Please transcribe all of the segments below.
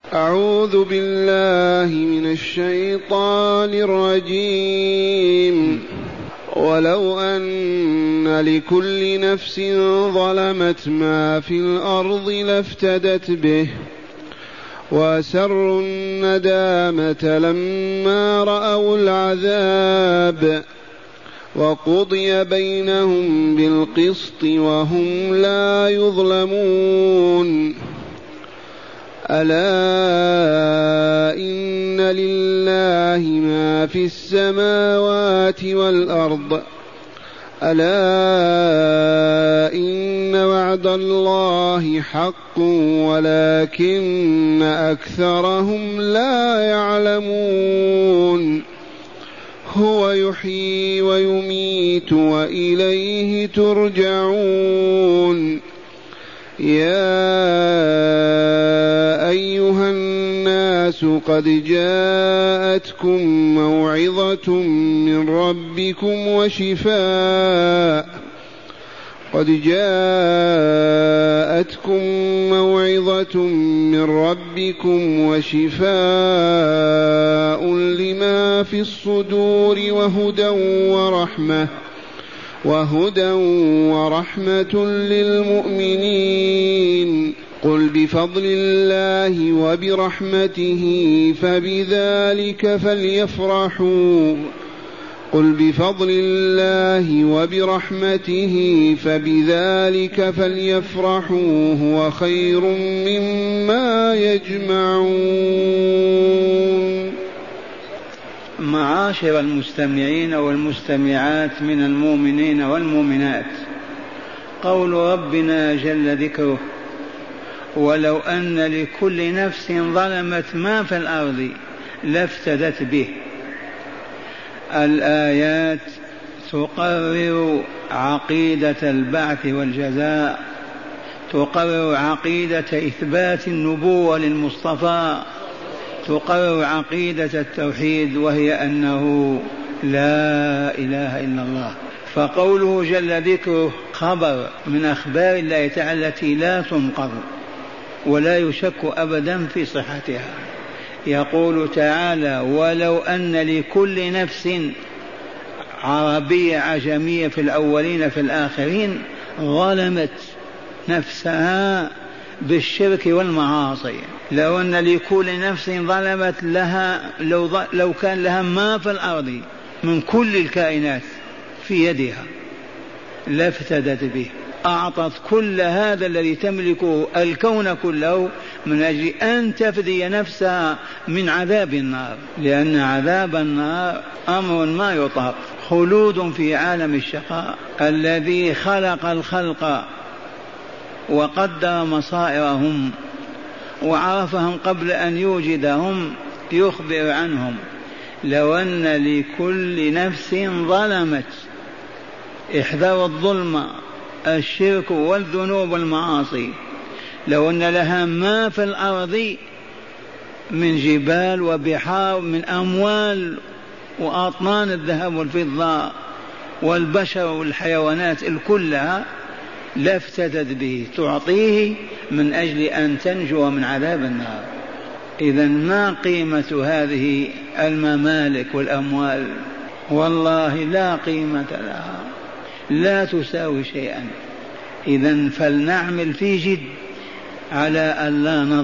أعوذ بالله من الشيطان الرجيم. ولو أن لكل نفس ظلمت ما في الأرض لافتدت به وأسروا الندامة لما رأوا العذاب وقضي بينهم بالقسط وهم لا يظلمون. ألا إن لله ما في السماوات والأرض ألا إن وعد الله حق ولكن أكثرهم لا يعلمون. هو يحيي ويميت وإليه ترجعون. يا أيها الناس قد جاءتكم موعظة من ربكم وشفاء لما في الصدور وهدى ورحمة للمؤمنين. قل بفضل الله وبرحمته فبذلك فليفرحوا هو خير مما يجمعون. معاشر المستمعين والمستمعات من المؤمنين والمؤمنات، قول ربنا جل ذكره: ولو أن لكل نفس ظلمت ما في الأرض لافتدت به. الآيات تقرر عقيدة البعث والجزاء، تقرر عقيدة إثبات النبوة للمصطفى، تقرر عقيدة التوحيد، وهي أنه لا إله إلا الله. فقوله جل ذكره خبر من أخبار الله تعالى التي لا تنقض ولا يشك أبدا في صحتها. يقول تعالى: ولو أن لكل نفس، عربية عجمية في الأولين في الآخرين، ظلمت نفسها بالشرك والمعاصي، لو أن لكل نفس ظلمت لها، لو كان لها ما في الأرض من كل الكائنات في يدها لافتدت به، أعطت كل هذا الذي تملكه الكون كله من أجل أن تفدي نفسها من عذاب النار، لأن عذاب النار أمر ما يطاق، خلود في عالم الشقاء. الذي خلق الخلق وقدر مصائرهم وعرفهم قبل أن يوجدهم يخبر عنهم: لو أن لكل نفس ظلمت، احذروا الظلم، الشرك والذنوب والمعاصي، لو أن لها ما في الأرض من جبال وبحار، من أموال وأطنان الذهب والفضة والبشر والحيوانات الكلها، لافتدت به، تعطيه من أجل أن تنجو من عذاب النار. إذن ما قيمة هذه الممالك والأموال؟ والله لا قيمة لها، لا تساوي شيئا. إذن فلنعمل في جد على أن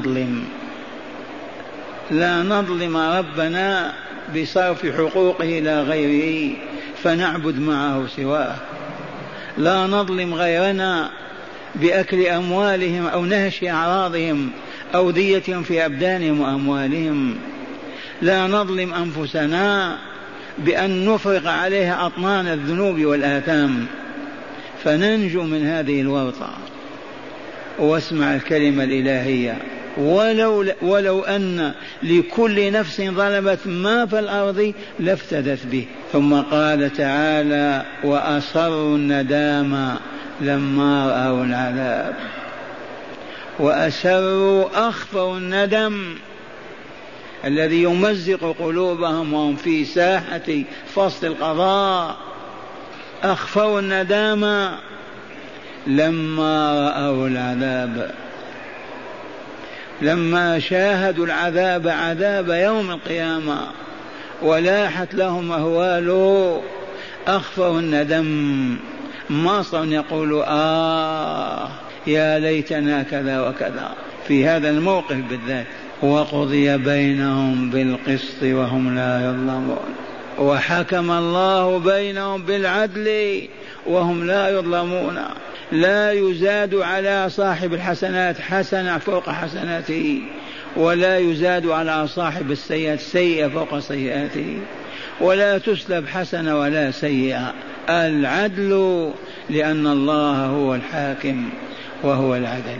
لا نظلم ربنا بصرف حقوقه إلى غيره فنعبد معه سواه، لا نظلم غيرنا بأكل أموالهم أو نهش أعراضهم أو ديتهم في أبدانهم وأموالهم، لا نظلم أنفسنا بأن نفرق عليها أطنان الذنوب والآثام فننجو من هذه الورطة. واسمع الكلمة الإلهية: ولو أن لكل نفس ظلمت ما في الأرض لافتدت به. ثم قال تعالى: وأسروا الندامة لما رأوا العذاب. وأسروا، أخفوا الندم الذي يمزق قلوبهم وهم في ساحة فصل القضاء، أخفوا الندامة لما رأوا العذاب. لما شاهدوا العذاب عذاب يوم القيامة ولاحت لهم أهواله أخفوا الندم، ما صاروا يقولوا يا ليتنا كذا وكذا في هذا الموقف بالذات. وقضي بينهم بالقسط وهم لا يظلمون، وحكم الله بينهم بالعدل وهم لا يظلمون. لا يزاد على صاحب الحسنات حسنة فوق حسناته، ولا يزاد على صاحب السيئات سيئة فوق سيئاته، ولا تسلب حسنة ولا سيئة. العدل، لأن الله هو الحاكم وهو العدل.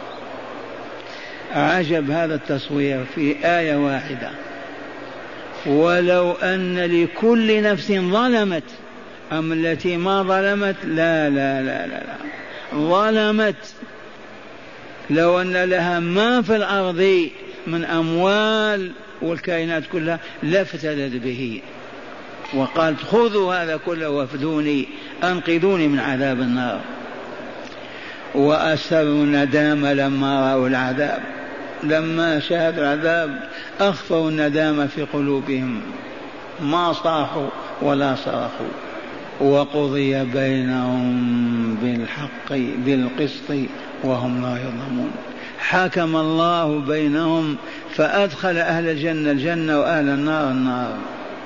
عجب هذا التصوير في آية واحدة. ولو أن لكل نفس ظلمت، أم التي ما ظلمت؟ لا لا لا لا, لا. ظلمت. لو أن لها ما في الأرض من أموال والكائنات كلها لافتدت به، وقالت خذوا هذا كله وافدوني أنقذوني من عذاب النار. وأسروا الندامة لما رأوا العذاب، لما شاهدوا العذاب أخفوا الندامة في قلوبهم، ما صاحوا ولا صرخوا. وقضي بينهم بالحق بالقسط وهم لا يظلمون. حكم الله بينهم فأدخل أهل الجنة الجنة وأهل النار النار.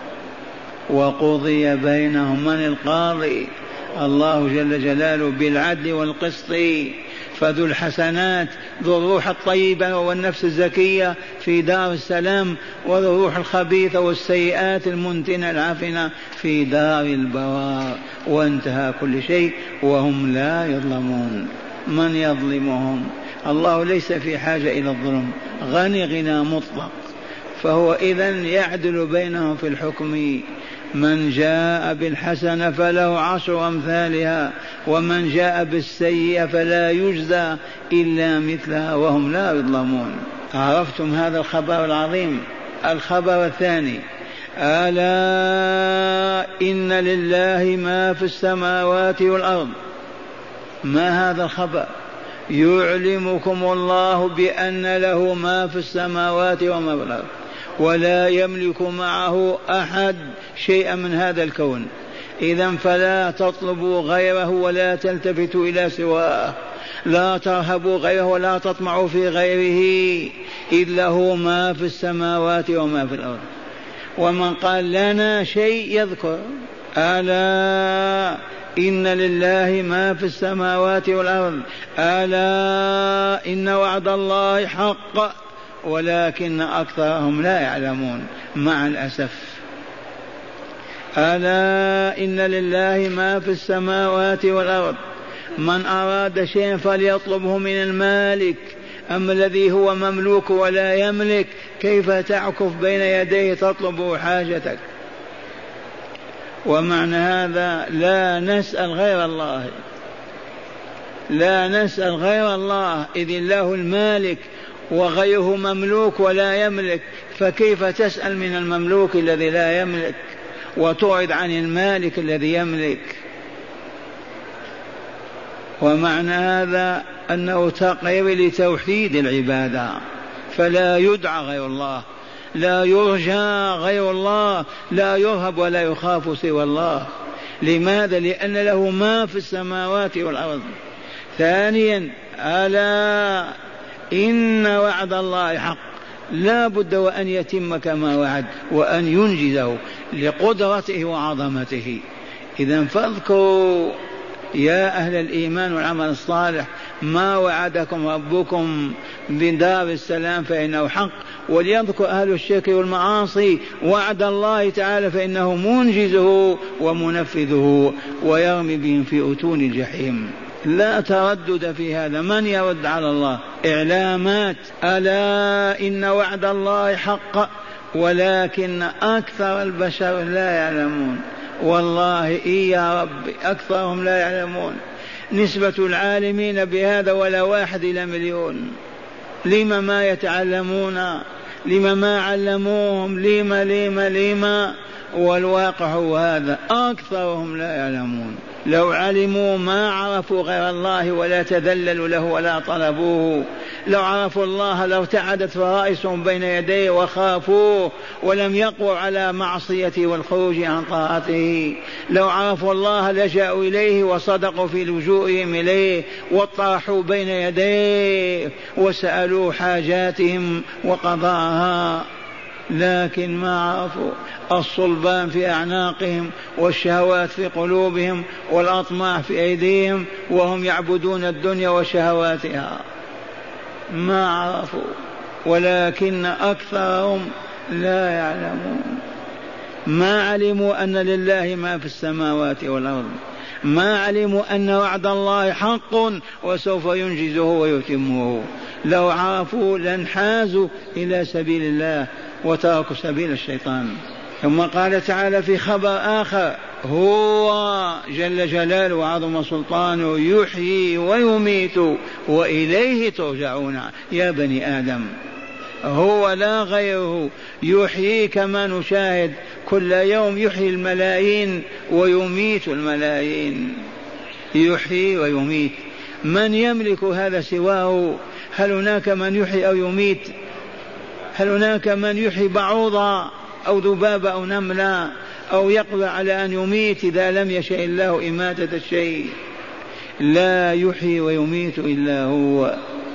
وقضي بينهم، من القاضي؟ الله جل جلاله بالعدل والقسط. فذو الحسنات ذو الروح الطيبة والنفس الزكية في دار السلام، وذو الروح الخبيثة والسيئات المنتنة العفنة في دار البوار. وانتهى كل شيء وهم لا يظلمون. من يظلمهم؟ الله ليس في حاجة إلى الظلم، غني غنى مطلق، فهو إذن يعدل بينهم في الحكم. من جاء بالحسنة فله 10 أمثالها، ومن جاء بالسيئة فلا يجزى إلا مثلها وهم لا يظلمون. عرفتم هذا الخبر العظيم؟ الخبر الثاني: ألا إن لله ما في السماوات والأرض. ما هذا الخبر؟ يعلمكم الله بأن له ما في السماوات وما في الأرض، ولا يملك معه أحد شيئا من هذا الكون. إذن فلا تطلبوا غيره ولا تلتفتوا إلى سواه، لا ترهبوا غيره ولا تطمعوا في غيره، إذ له ما في السماوات وما في الأرض. ومن قال لنا شيء يذكر: ألا إن لله ما في السماوات والأرض، ألا إن وعد الله حق ولكن أكثرهم لا يعلمون. مع الأسف. ألا إن لله ما في السماوات والأرض. من أراد شيئا فليطلبه من المالك، أما الذي هو مملوك ولا يملك كيف تعكف بين يديه تطلب حاجتك؟ ومعنى هذا لا نسأل غير الله، لا نسأل غير الله، إذ الله المالك وغيره مملوك ولا يملك، فكيف تسأل من المملوك الذي لا يملك وتعرض عن المالك الذي يملك؟ ومعنى هذا أنه تقرير لتوحيد العبادة، فلا يدعى غير الله، لا يرجى غير الله، لا يرهب ولا يخاف سوى الله. لماذا؟ لأن له ما في السماوات والأرض. ثانيا: ألا إن وعد الله حق، لا بد وأن يتم كما وعد وأن ينجزه لقدرته وعظمته. إذن فاذكروا يا أهل الإيمان والعمل الصالح ما وعدكم ربكم بدار السلام فإنه حق، وليذكر أهل الشرك والمعاصي وعد الله تعالى فإنه منجزه ومنفذه ويرمي بهم في أتون الجحيم. لا تردد في هذا. من يرد على الله؟ إعلامات: ألا إن وعد الله حق ولكن أكثر البشر لا يعلمون. والله يا رب أكثرهم لا يعلمون. نسبة العالمين بهذا ولا 1 إلى 1,000,000. لما ما يتعلمون؟ لما ما علموهم؟ لما والواقع هو هذا، أكثرهم لا يعلمون. لو علموا ما عرفوا غير الله ولا تذللوا له ولا طلبوه. لو عرفوا الله لو ارتعدت فرائسهم بين يديه وخافوه ولم يقوا على معصيته والخروج عن طاعته. لو عرفوا الله لجأوا إليه وصدقوا في لجوئهم إليه واطرحوا بين يديه وسألوا حاجاتهم وقضاها، لكن ما عرفوا. الصلبان في أعناقهم والشهوات في قلوبهم والأطماع في أيديهم وهم يعبدون الدنيا وشهواتها، ما عرفوا، ولكن أكثرهم لا يعلمون. ما علموا أن لله ما في السماوات والأرض، ما علموا أن وعد الله حق وسوف ينجزه ويتمه. لو عرفوا لانحازوا إلى سبيل الله وتركوا سبيل الشيطان. ثم قال تعالى في خبر آخر: هو جل جلاله وعظم سلطانه يحيي ويميت وإليه ترجعون يا بني آدم. هو لا غيره، يحيي كما نشاهد كل يوم، يحيي الملايين ويميت الملايين، يحيي ويميت. من يملك هذا سواه؟ هل هناك من يحيي أو يميت؟ هل هناك من يحيي بعوضة أو ذبابة أو نملة أو يقدر على أن يميت إذا لم يشاء الله إماتة الشيء؟ لا يحيي ويميت إلا هو.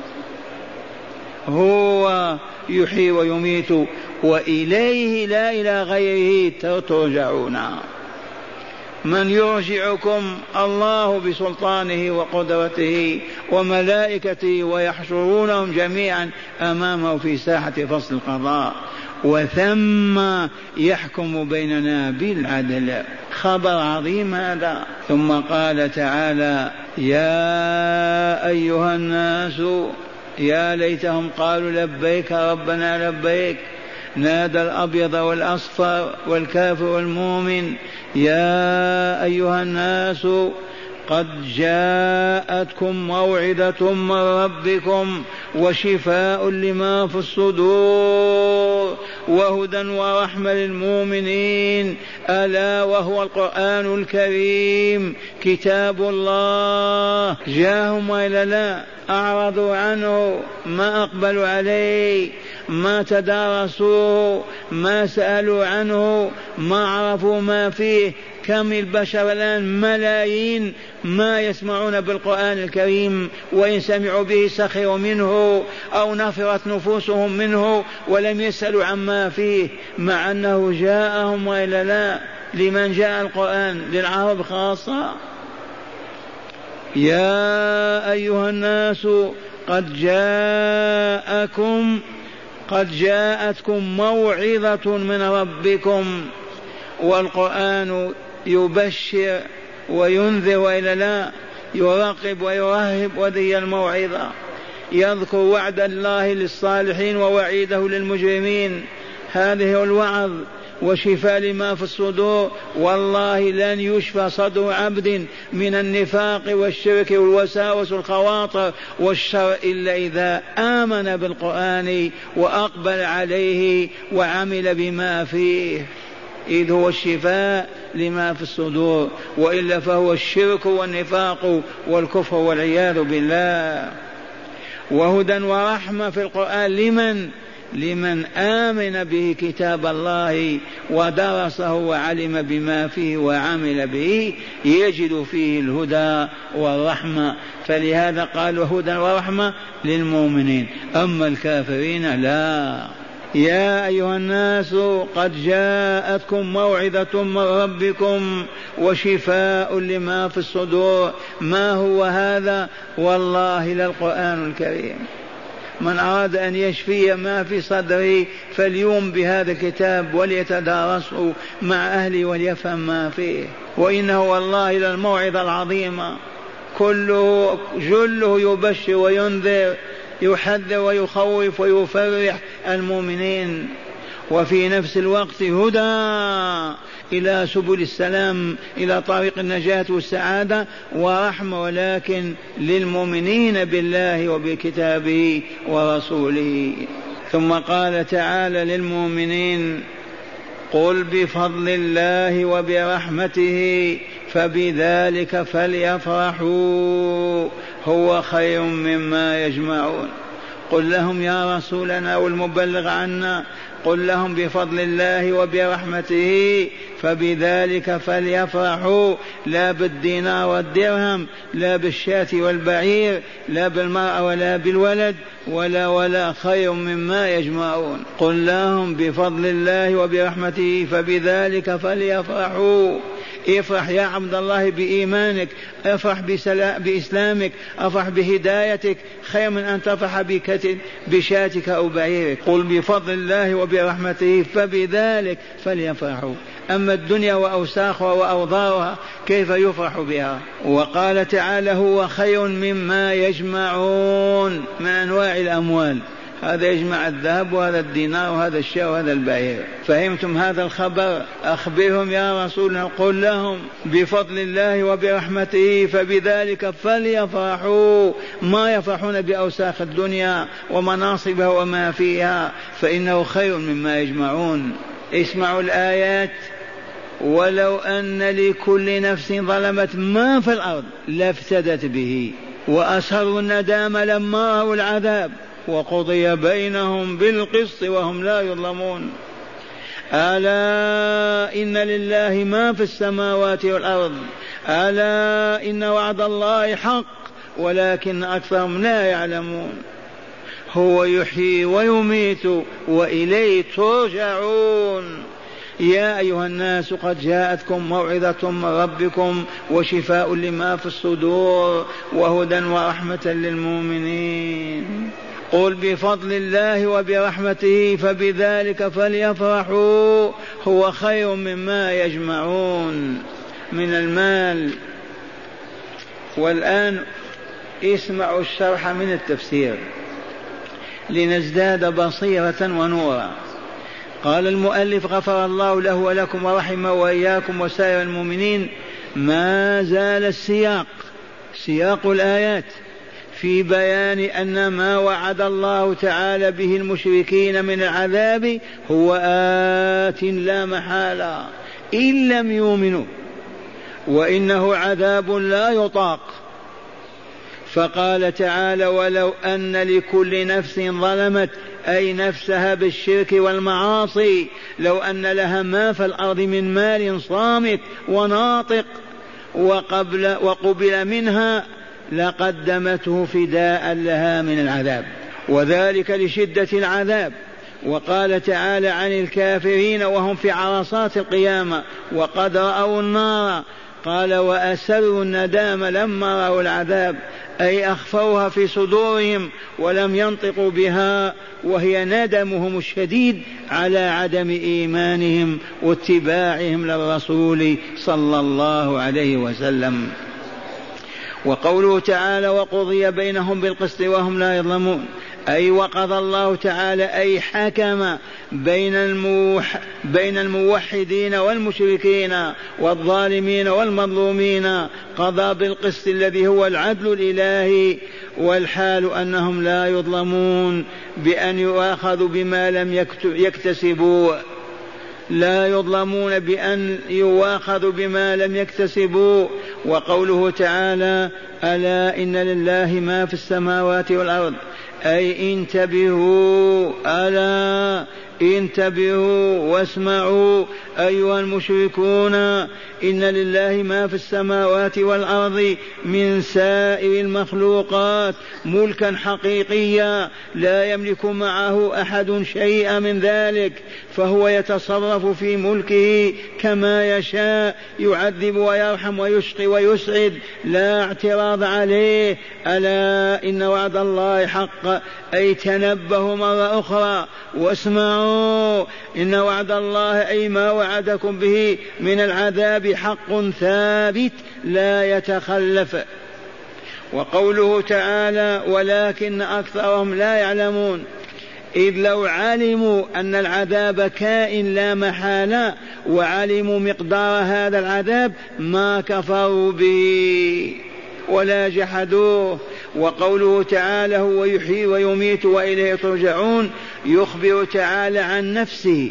هو يحيي ويميت وإليه لا إلى غيره ترجعون. من يرجعكم؟ الله بسلطانه وقدرته وملائكته، ويحشرونهم جميعا أمامه في ساحة فصل القضاء، وثم يحكم بيننا بالعدل. خبر عظيم هذا. ثم قال تعالى: يا أيها الناس، يا ليتهم قالوا لبيك ربنا لبيك. نادى الأبيض والأصفر والكافر والمؤمن: يا أيها الناس قد جاءتكم موعظة من ربكم وشفاء لما في الصدور وهدى ورحمة للمؤمنين، ألا وهو القرآن الكريم كتاب الله. جاءهم وإلا لا؟ أعرضوا عنه، ما أقبلوا عليه، ما تدارسوه، ما سألوا عنه، ما عرفوا ما فيه. كم البشر الآن ملايين ما يسمعون بالقرآن الكريم، وإن سمعوا به سخروا منه أو نفرت نفوسهم منه ولم يسألوا عما فيه، مع أنه جاءهم وإلا لا؟ لمن جاء القرآن؟ للعرب خاصة. يا أيها الناس قد جاءتكم موعظة من ربكم. والقرآن يبشر وينذر وإلا لا؟ يرقب ويرهب، وذي الموعظة. يذكر وعد الله للصالحين ووعيده للمجرمين، هذه هو الوعظ. وشفاء لما في الصدور، والله لن يشفى صدر عبد من النفاق والشرك والوساوس والخواطر والشر إلا إذا آمن بالقرآن وأقبل عليه وعمل بما فيه، إذ هو الشفاء لما في الصدور، وإلا فهو الشرك والنفاق والكفر والعياذ بالله. وهدى ورحمة في القرآن لمن آمن به كتاب الله ودرسه وعلم بما فيه وعمل به، يجد فيه الهدى والرحمة. فلهذا قالوا هدى ورحمة للمؤمنين، أما الكافرين لا. يا أيها الناس قد جاءتكم موعظة من ربكم وشفاء لما في الصدور. ما هو هذا؟ والله للقرآن الكريم. من أراد أن يشفي ما في صدره فليوم بهذا الكتاب وليتدارسه مع أهله وليفهم ما فيه، وإنه والله للموعظة العظيمة. كله جله يبشر وينذر، يحذر ويخوف ويفرح المؤمنين، وفي نفس الوقت هدى إلى سبل السلام، إلى طريق النجاة والسعادة، ورحمة ولكن للمؤمنين بالله وبكتابه ورسوله. ثم قال تعالى للمؤمنين: قل بفضل الله وبرحمته فبذلك فليفرحوا هو خير مما يجمعون. قل لهم يا رسولنا والمبلغ عنا، قل لهم بفضل الله وبرحمته فبذلك فليفرحوا، لا بالدينار والدرهم، لا بالشاة والبعير، لا بالمرأة ولا بالولد، ولا خير مما يجمعون. قل لهم بفضل الله وبرحمته فبذلك فليفرحوا. افرح يا عبد الله بإيمانك، افرح بإسلامك، افرح بهدايتك، خير من أن تفرح بشاتك أو بعيرك. قل بفضل الله وبرحمته فبذلك فليفرحوا. أما الدنيا وأوساخها وأوضارها كيف يفرح بها؟ وقال تعالى هو خير مما يجمعون من أنواع الأموال، هذا يجمع الذهب وهذا الدينار وهذا الشاة وهذا البعير. فهمتم هذا الخبر؟ أخبرهم يا رسولنا، قل لهم بفضل الله وبرحمته فبذلك فليفرحوا. ما يفرحون بأوساخ الدنيا ومناصبها وما فيها، فإنه خير مما يجمعون. اسمعوا الآيات: ولو أن لكل نفس ظلمت ما في الأرض لافتدت به وأسروا الندام لما رأوا العذاب وقضي بينهم بالقسط وهم لا يظلمون. ألا إن لله ما في السماوات والأرض، ألا إن وعد الله حق ولكن أكثرهم لا يعلمون. هو يحيي ويميت وإليه ترجعون. يا أيها الناس قد جاءتكم موعظة من ربكم وشفاء لما في الصدور وهدى ورحمة للمؤمنين. قل بفضل الله وبرحمته فبذلك فليفرحوا هو خير مما يجمعون من المال. والآن اسمعوا الشرح من التفسير لنزداد بصيرة ونورا. قال المؤلف غفر الله له ولكم ورحمه وإياكم وسائر المؤمنين: ما زال سياق الآيات في بيان أن ما وعد الله تعالى به المشركين من العذاب هو آت لا محالة إن لم يؤمنوا، وإنه عذاب لا يطاق. فقال تعالى: ولو أن لكل نفس ظلمت، أي نفسها بالشرك والمعاصي، لو أن لها ما في الأرض من مال صامت وناطق وقبل منها لقدمته فداء لها من العذاب، وذلك لشدة العذاب. وقال تعالى عن الكافرين وهم في عرصات القيامة وقد رأوا النار، قال: وأسروا الندام لما رأوا العذاب، أي أخفوها في صدورهم ولم ينطقوا بها، وهي ندمهم الشديد على عدم إيمانهم واتباعهم للرسول صلى الله عليه وسلم. وقوله تعالى: وقضي بينهم بالقسط وهم لا يظلمون، أي وقضى الله تعالى، أي حكم بين الموحدين والمشركين والظالمين والمظلومين، قضى بالقسط الذي هو العدل الإلهي، والحال أنهم لا يظلمون بأن يؤاخذوا بما لم يكتسبوا، لا يظلمون بأن يؤاخذوا بما لم يكتسبوا. وقوله تعالى: ألا إن لله ما في السماوات والأرض، أي انتبهوا، ألا انتبهوا واسمعوا أيها المشركون، إن لله ما في السماوات والأرض من سائر المخلوقات ملكا حقيقيا لا يملك معه أحد شيئا من ذلك، فهو يتصرف في ملكه كما يشاء، يعذب ويرحم ويشقي ويسعد، لا اعتراض عليه. ألا إن وعد الله حق، أي تنبهوا مرة أخرى واسمعوا، إن وعد الله أي ما وعدكم به من العذاب حق ثابت لا يتخلف. وقوله تعالى: ولكن أكثرهم لا يعلمون، إذ لو علموا أن العذاب كائن لا محالة وعلموا مقدار هذا العذاب ما كفروا به ولا جحدوه. وقوله تعالى: هو يحيي ويميت وإليه ترجعون، يخبر تعالى عن نفسه،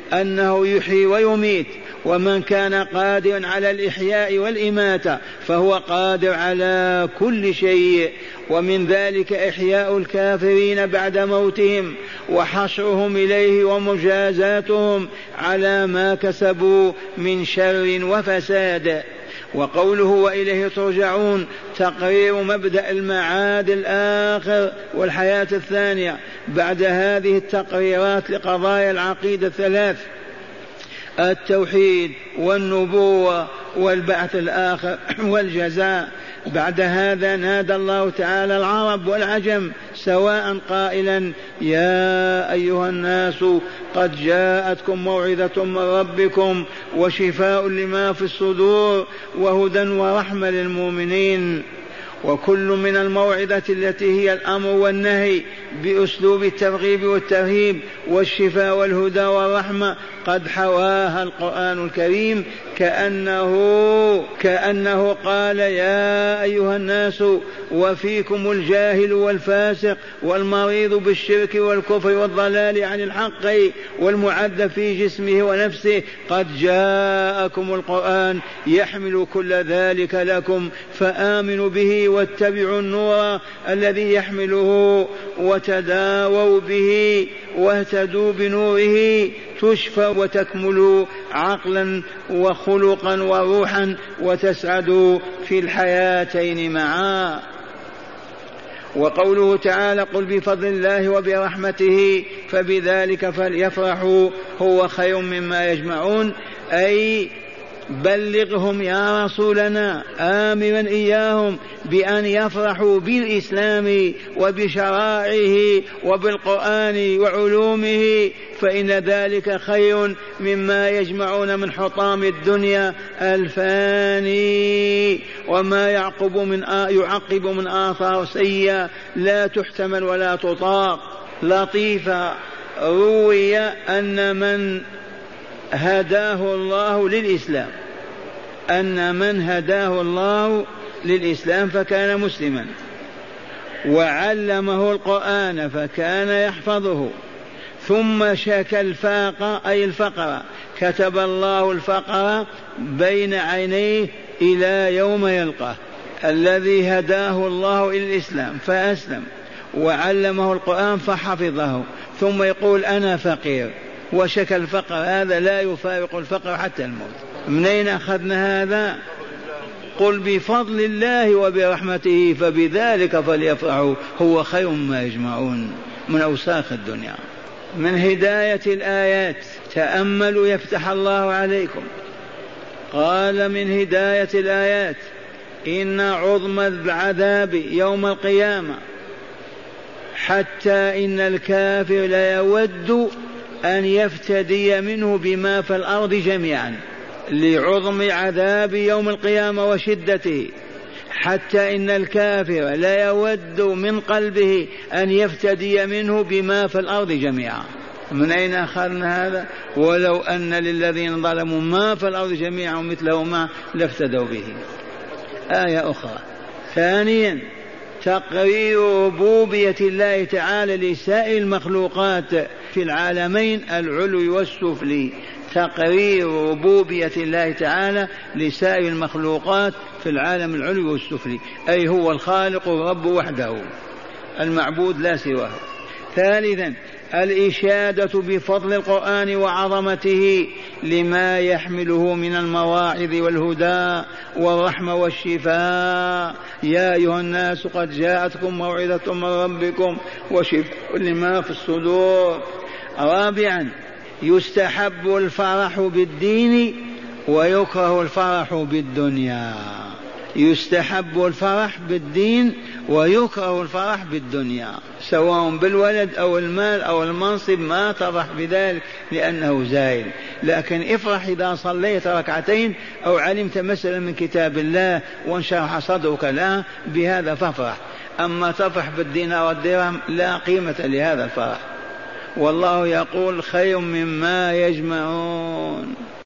أنه يحيي ويميت، ومن كان قادرا على الإحياء والإماتة فهو قادر على كل شيء. ومن ذلك إحياء الكافرين بعد موتهم وحشرهم إليه ومجازاتهم على ما كسبوا من شر وفساد. وقوله وإليه ترجعون تقرير مبدأ المعاد الآخر والحياة الثانية بعد هذه التقريرات لقضايا العقيدة الثلاث: التوحيد والنبوة والبعث الآخر والجزاء. بعد هذا نادى الله تعالى العرب والعجم سواء قائلا: يا أيها الناس قد جاءتكم موعظة من ربكم وشفاء لما في الصدور وهدى ورحمة للمؤمنين. وكل من الموعظة التي هي الأمر والنهي بأسلوب الترغيب والترهيب والشفاء والهدى والرحمة قد حواها القرآن الكريم، كأنه قال: يا أيها الناس وفيكم الجاهل والفاسق والمريض بالشرك والكفر والضلال عن الحق والمعذب في جسمه ونفسه، قد جاءكم القرآن يحمل كل ذلك لكم فآمنوا به واتبعوا النور الذي يحمله وتداووا به واهتدوا بنوره تشفى وتكملوا عقلا وخلقا وروحا وتسعدوا في الحياتين معا. وقوله تعالى: قل بفضل الله وبرحمته فبذلك فليفرحوا هو خير مما يجمعون، أي بلغهم يا رسولنا آمرا إياهم بأن يفرحوا بالإسلام وبشرائعه وبالقرآن وعلومه، فإن ذلك خير مما يجمعون من حطام الدنيا الفاني وما يعقب من آثار سيئة لا تحتمل ولا تطاق. لطيفة روي أن من هداه الله للإسلام فكان مسلما وعلمه القرآن فكان يحفظه، ثم شكى الفاقة أي الفقر، كتب الله الفقر بين عينيه إلى يوم يلقاه. الذي هداه الله إلى الإسلام فأسلم وعلمه القرآن فحفظه، ثم يقول أنا فقير وشكى الفقر، هذا لا يفارق الفقر حتى الموت. من أين أخذنا هذا؟ قل بفضل الله وبرحمته فبذلك فليفرحوا هو خير مما يجمعون، من أوساخ الدنيا. من هداية الآيات تأملوا يفتح الله عليكم. قال من هداية الآيات: إن عظم العذاب يوم القيامة حتى إن الكافر لا يود أن يفتدي منه بما في الأرض جميعا، لعظم عذاب يوم القيامة وشدته، حتى إن الكافر لا يود من قلبه أن يفتدي منه بما في الأرض جميعا. من أين أخذنا هذا؟ ولو أن للذين ظلموا ما في الأرض جميعا مثله ما لافتدوا به. آية أخرى. ثانيا تقرير ربوبية الله تعالى لسائر المخلوقات في العالمين العلوي والسفلي. تقرير ربوبية الله تعالى لسائر المخلوقات في العالم العلوي والسفلي، أي هو الخالق الرب وحده المعبود لا سواه. ثالثا الإشادة بفضل القرآن وعظمته لما يحمله من المواعظ والهدى والرحمة والشفاء. يا أيها الناس قد جاءتكم موعظة من ربكم وشفاء لما في الصدور. رابعا يستحب الفرح بالدين ويكره الفرح بالدنيا. يستحب الفرح بالدين ويكره الفرح بالدنيا، سواء بالولد أو المال أو المنصب، ما تفرح بذلك لأنه زائل، لكن افرح إذا صليت ركعتين أو علمت مسألة من كتاب الله وانشرح صدرك لها، بهذا فافرح. أما تفرح بالدينار والدرهم لا قيمة لهذا الفرح. والله يقول خير مما يجمعون.